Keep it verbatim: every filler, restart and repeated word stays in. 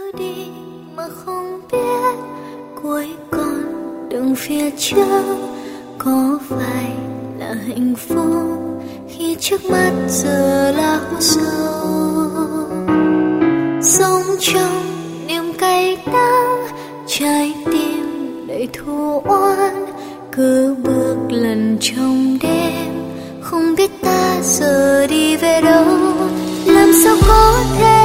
đi mà không biết cuối con đường phía trước có phải là hạnh phúc khi trước mắt giờ là hố sâu. Sống trong niềm cay đắng, trái tim đầy thù oán, cứ bước lần trong đêm không biết ta giờ đi về đâu. Làm sao có thể